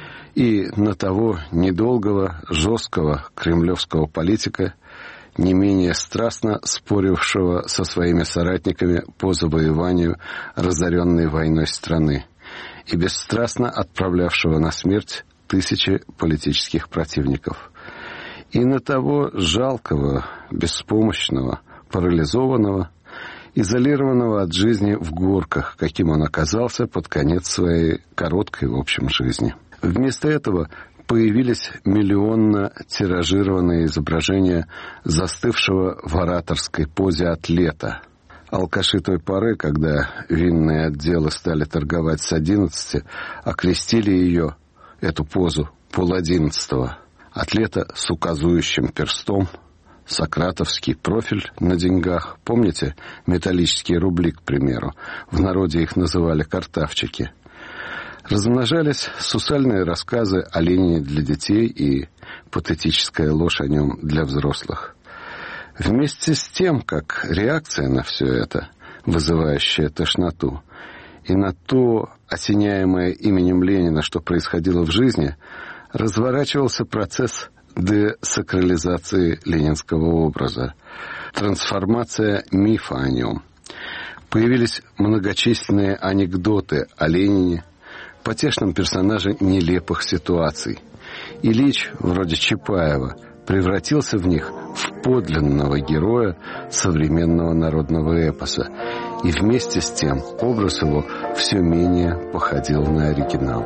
И на того недолгого, жесткого кремлевского политика, не менее страстно спорившего со своими соратниками по завоеванию разоренной войной страны и бесстрастно отправлявшего на смерть тысячи политических противников. И на того жалкого, беспомощного, парализованного, изолированного от жизни в горках, каким он оказался под конец своей короткой, в общем, жизни. Вместо этого появились миллионно тиражированные изображения застывшего в ораторской позе атлета. Алкаши той поры, когда винные отделы стали торговать с одиннадцати, окрестили ее, эту позу, полодиннадцатого. Атлета с указующим перстом, сократовский профиль на деньгах. Помните металлические рубли, к примеру? В народе их называли картавчики. Размножались сусальные рассказы о Ленине для детей и патетическая ложь о нем для взрослых. Вместе с тем, как реакция на все это, вызывающая тошноту, и на то, осеняемое именем Ленина, что происходило в жизни, разворачивался процесс десакрализации ленинского образа, трансформация мифа о нем. Появились многочисленные анекдоты о Ленине, потешном персонаже нелепых ситуаций. Ильич, вроде Чапаева, превратился в них в подлинного героя современного народного эпоса, и вместе с тем образ его все менее походил на оригинал.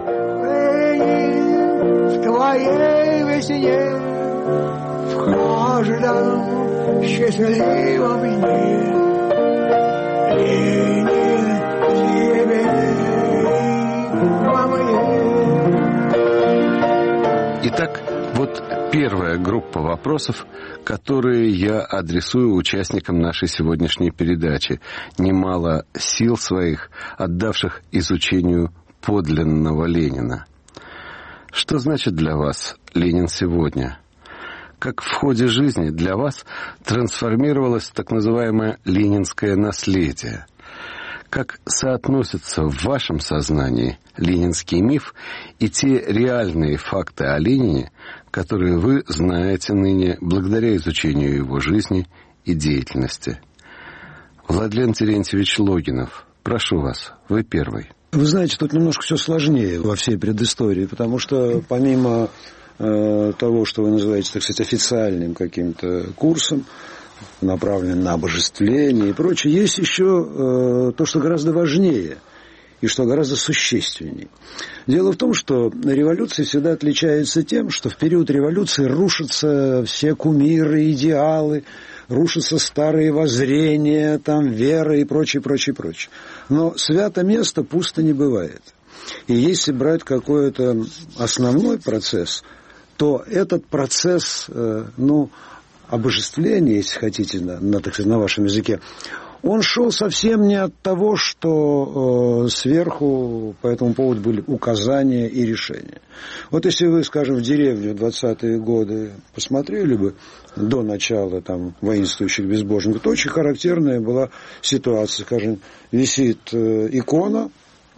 В твоей весне, в каждом счастливом дне, Ленин тебе. Итак, Вот первая группа вопросов, которые я адресую участникам нашей сегодняшней передачи, немало сил своих отдавших изучению подлинного Ленина. Что значит для вас Ленин сегодня? Как в ходе жизни для вас трансформировалось так называемое ленинское наследие? Как соотносятся в вашем сознании ленинский миф и те реальные факты о Ленине, которые вы знаете ныне благодаря изучению его жизни и деятельности? Владлен Терентьевич Логинов, прошу вас, вы первый. Вы знаете, тут немножко все сложнее во всей предыстории, потому что помимо э, того, что вы называете, так сказать, официальным каким-то курсом, направленным на обожествление и прочее, есть еще э, то, что гораздо важнее и что гораздо существеннее. Дело в том, что революция всегда отличается тем, что в период революции рушатся все кумиры, идеалы, рушатся старые воззрения, там, вера и прочее, прочее, прочее. Но свято место пусто не бывает. И если брать какой-то основной процесс, то этот процесс, э, ну, обожествление, если хотите, на, на, так сказать, на вашем языке, он шел совсем не от того, что э, сверху по этому поводу были указания и решения. Вот если вы, скажем, в деревню в двадцатые годы посмотрели бы до начала там воинствующих безбожников, то очень характерная была ситуация, скажем, висит э, икона,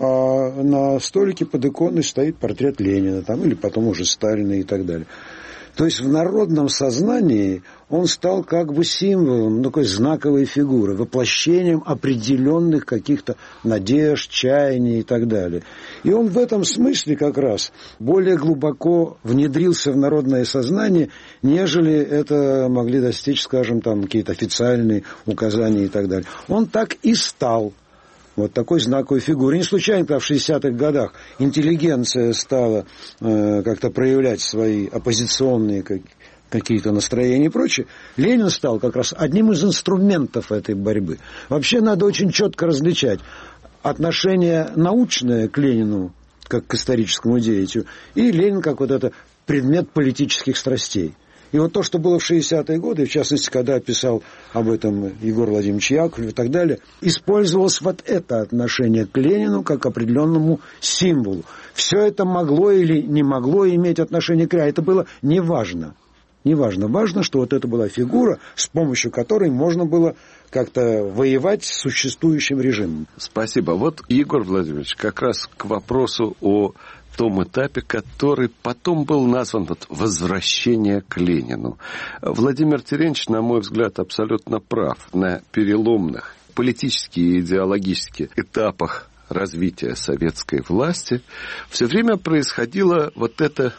а на столике под иконой стоит портрет Ленина, там, или потом уже Сталина и так далее. То есть в народном сознании он стал как бы символом такой знаковой фигуры, воплощением определенных каких-то надежд, чаяний и так далее. И он в этом смысле как раз более глубоко внедрился в народное сознание, нежели это могли достичь, скажем, там какие-то официальные указания и так далее. Он так и стал вот такой знаковой фигурой. Не случайно, когда в шестидесятых годах интеллигенция стала э, как-то проявлять свои оппозиционные как, какие-то настроения и прочее, Ленин стал как раз одним из инструментов этой борьбы. Вообще надо очень четко различать отношение научное к Ленину, как к историческому деятелю, и Ленин как вот это предмет политических страстей. И вот то, что было в шестидесятые годы, в частности, когда писал об этом Егор Владимирович Яковлев и так далее, использовалось вот это отношение к Ленину как к определенному символу. Все это могло или не могло иметь отношение к Ленину. Это было неважно. Неважно. Важно, что вот это была фигура, с помощью которой можно было как-то воевать с существующим режимом. Спасибо. Вот, Егор Владимирович, как раз к вопросу о том этапе, который потом был назван вот «возвращение к Ленину». Владимир Терентьевич, на мой взгляд, абсолютно прав. На переломных политических и идеологических этапах развития советской власти все время происходило вот это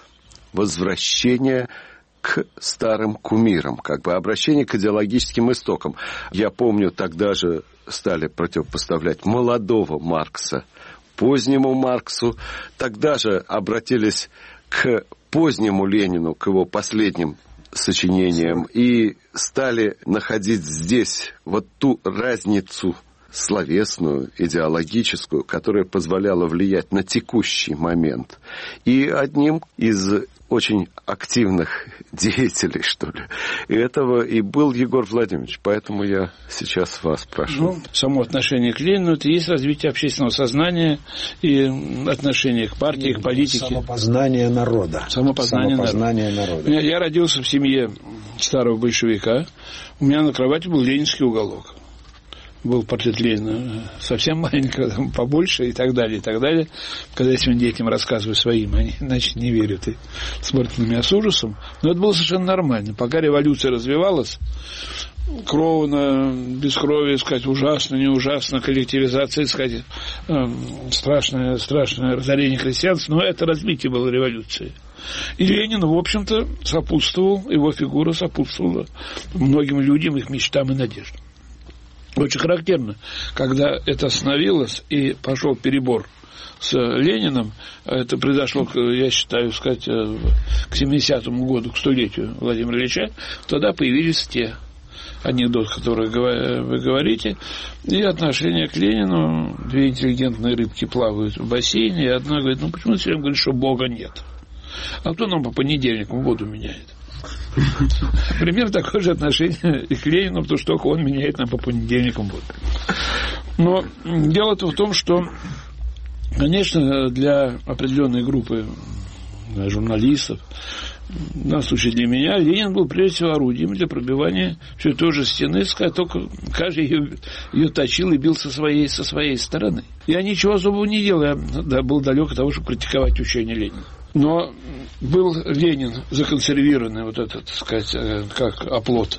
возвращение к старым кумирам, как бы обращение к идеологическим истокам. Я помню, тогда же стали противопоставлять молодого Маркса позднему Марксу, тогда же обратились к позднему Ленину, к его последним сочинениям, и стали находить здесь вот ту разницу словесную, идеологическую, которая позволяла влиять на текущий момент. И одним из очень активных деятелей, что ли, этого и был Егор Владимирович. Поэтому я сейчас вас прошу. Ну, само отношение к Ленину – это есть развитие общественного сознания и отношение к партии, Нет, к политике. Самопознание народа. Самопознание, Самопознание народа. народа. Я родился в семье старого большевика. У меня на кровати был ленинский уголок. Был портрет Ленина совсем маленького, побольше и так далее, и так далее. Когда я сегодня детям рассказываю своим, они, значит, не верят и смотрят на меня с ужасом. Но это было совершенно нормально. Пока революция развивалась, кровно, без крови, сказать, ужасно, не ужасно, коллективизация, сказать, э, страшное, страшное разорение крестьянства, но это развитие было революции. И Ленин, в общем-то, сопутствовал, его фигура сопутствовала многим людям, их мечтам и надеждам. Очень характерно, когда это остановилось и пошел перебор с Лениным, это произошло, я считаю, сказать, к семидесятому году, к столетию Владимира Ильича, тогда появились те анекдоты, которые вы говорите, и отношение к Ленину. Две интеллигентные рыбки плавают в бассейне, и одна говорит, ну почему ты все время говоришь, что Бога нет? А кто нам по понедельникам воду меняет? Примерно такое же отношение и к Ленину, потому что только он меняет нам по понедельникам воду. Но дело-то в том, что, конечно, для определенной группы журналистов, в данном случае для меня, Ленин был прежде всего орудием для пробивания все той же стены, только каждый ее, ее точил и бил со своей, со своей стороны. Я ничего особого не делал, я да, был далек от того, чтобы критиковать учение Ленина. Но был Ленин законсервированный, вот этот, так сказать, как оплот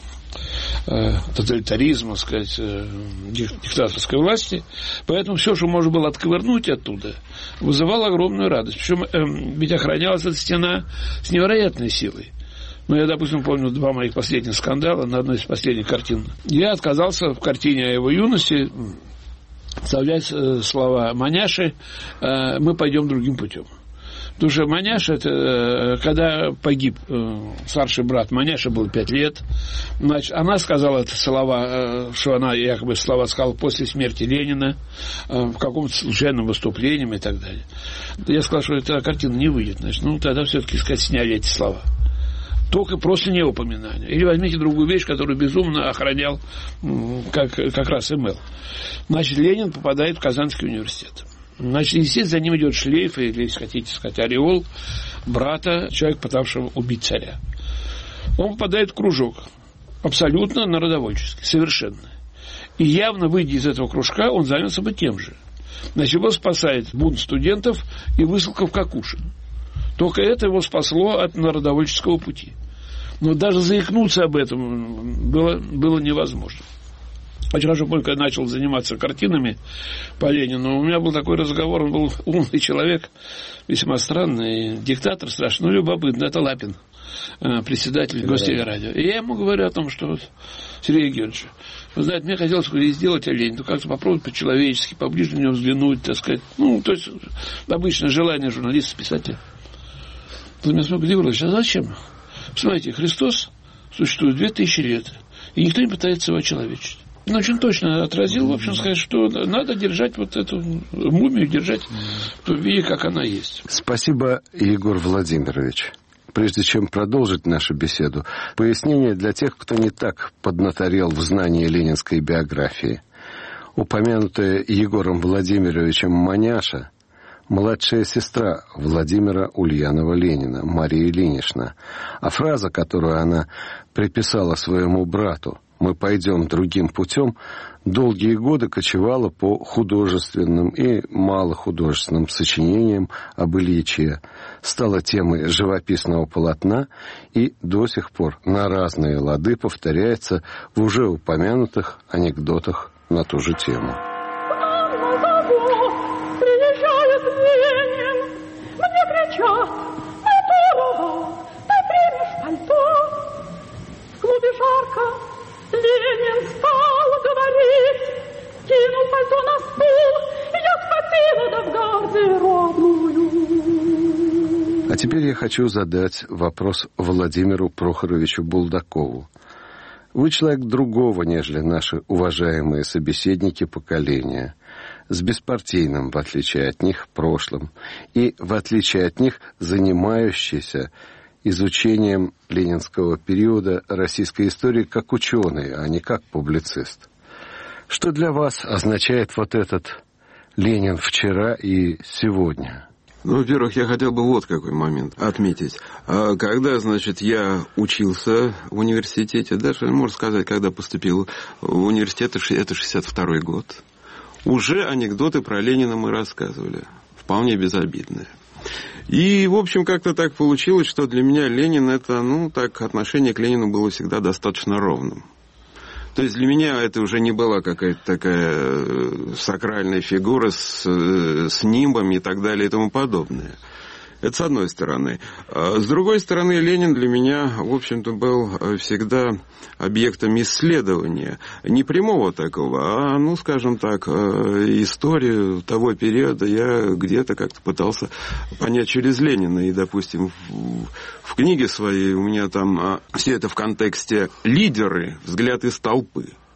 тоталитаризма, так сказать, диктаторской власти. Поэтому все, что можно было отковырнуть оттуда, вызывало огромную радость. Причем э, ведь охранялась эта стена с невероятной силой. Ну, я, допустим, помню два моих последних скандала на одной из последних картин. Я отказался в картине о его юности вставлять э, слова Маняши э, «Мы пойдем другим путем». Потому что Маняша, это, когда погиб старший брат, Маняша было пять лет, значит, она сказала это слова, что она якобы слова сказала после смерти Ленина, в каком-то случайном выступлении и так далее. Я сказал, что эта картина не выйдет, значит, ну тогда все-таки, сказать, сняли эти слова. Только просто не упоминания. Или возьмите другую вещь, которую безумно охранял как, как раз эм эл. Значит, Ленин попадает в Казанский университет. Значит, естественно, за ним идет шлейф, или, если хотите сказать, ореол брата, человека, пытавшего убить царя. Он попадает в кружок, абсолютно народовольческий, совершенно. И явно, выйдя из этого кружка, он занялся бы тем же. Значит, его спасает бунт студентов и высылка в Кокушин. Только это его спасло от народовольческого пути. Но даже заикнуться об этом было, было невозможно. Очень хорошо помню, когда я начал заниматься картинами по Ленину, у меня был такой разговор, он был умный человек, весьма странный, диктатор страшный, ну, любопытный, это Лапин, председатель Гостелерадио. И я ему говорю о том, что вот, Сергей Георгиевич, вы знаете, мне хотелось сделать о Ленине, как-то попробовать по-человечески, поближе на него взглянуть, так сказать, ну, то есть, обычное желание журналиста, писателя. Владимир Григорьевич, а зачем? Посмотрите, Христос существует две тысячи лет, и никто не пытается его очеловечить. Он очень точно отразил, в общем, сказать, что надо держать вот эту мумию, держать в том виде, как она есть. Спасибо, Егор Владимирович. Прежде чем продолжить нашу беседу, пояснение для тех, кто не так поднаторел в знании ленинской биографии. Упомянутая Егором Владимировичем Маняша – младшая сестра Владимира Ульянова-Ленина, Мария Ильинична. А фраза, которую она приписала своему брату «Мы пойдем другим путем», долгие годы кочевала по художественным и малохудожественным сочинениям об Ильиче, стала темой живописного полотна и до сих пор на разные лады повторяется в уже упомянутых анекдотах на ту же тему. Ленин стал говорить, кинул пальто на стул, я схватила да в гардеробную. А теперь я хочу задать вопрос Владимиру Прохоровичу Булдакову. Вы человек другого, нежели наши уважаемые собеседники поколения, с беспартийным, в отличие от них, прошлым, и, в отличие от них, занимающийся изучением ленинского периода российской истории как ученый, а не как публицист. Что для вас означает вот этот Ленин вчера и сегодня? Ну, во-первых, я хотел бы вот какой момент отметить. Когда, значит, я учился в университете, даже, можно сказать, когда поступил в университет, это шестьдесят второй год, уже анекдоты про Ленина мы рассказывали, вполне безобидные. И, в общем, как-то так получилось, что для меня Ленин это, ну, так, отношение к Ленину было всегда достаточно ровным. То есть для меня это уже не была какая-то такая сакральная фигура с, с нимбами и так далее и тому подобное. Это с одной стороны. А с другой стороны, Ленин для меня, в общем-то, был всегда объектом исследования. Не прямого такого, а, ну, скажем так, историю того периода я где-то как-то пытался понять через Ленина. И, допустим, в, в книге своей у меня там все это в контексте лидеры, взгляд из толпы.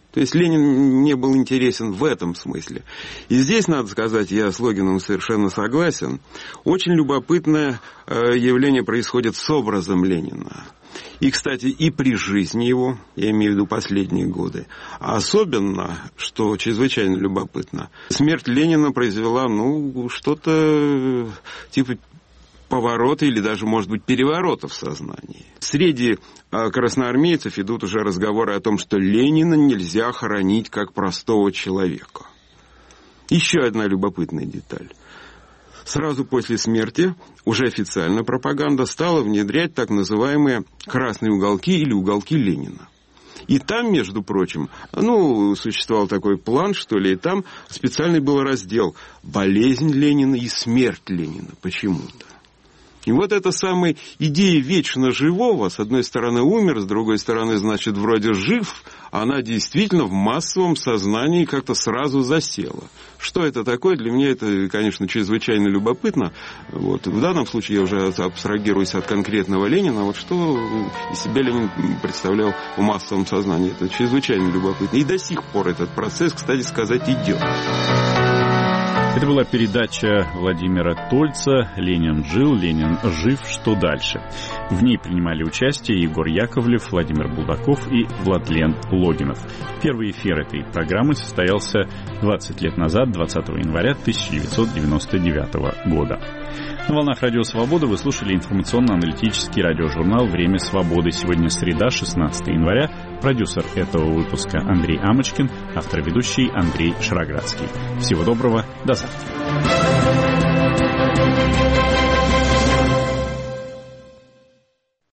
То есть Ленин не был интересен в этом смысле. И здесь, надо сказать, я с Логиновым совершенно согласен, очень любопытное явление происходит с образом Ленина. И, кстати, и при жизни его, я имею в виду последние годы, а особенно, что чрезвычайно любопытно, смерть Ленина произвела, ну, что-то типа поворота или даже, может быть, переворота в сознании. Среди красноармейцев идут уже разговоры о том, что Ленина нельзя хоронить как простого человека. Еще одна любопытная деталь. Сразу после смерти уже официально пропаганда стала внедрять так называемые красные уголки или уголки Ленина. И там, между прочим, ну, существовал такой план, что ли, и там специальный был раздел «Болезнь Ленина и смерть Ленина» почему-то. И вот эта самая идея вечно живого, с одной стороны умер, с другой стороны, значит, вроде жив, она действительно в массовом сознании как-то сразу засела. Что это такое? Для меня это, конечно, чрезвычайно любопытно. Вот. В данном случае я уже абстрагируюсь от конкретного Ленина. Вот что из себя Ленин представлял в массовом сознании. Это чрезвычайно любопытно. И до сих пор этот процесс, кстати сказать, идет. Это была передача Владимира Тольца «Ленин жил, Ленин жив. Что дальше?». В ней принимали участие Егор Яковлев, Владимир Булдаков и Владлен Логинов. Первый эфир этой программы состоялся двадцать лет назад, двадцатого января тысяча девятьсот девяносто девятого года. На волнах Радио Свобода вы слушали информационно-аналитический радиожурнал «Время свободы». Сегодня среда, шестнадцатого января. Продюсер этого выпуска Андрей Амочкин, автор-ведущий Андрей Шароградский. Всего доброго, до завтра.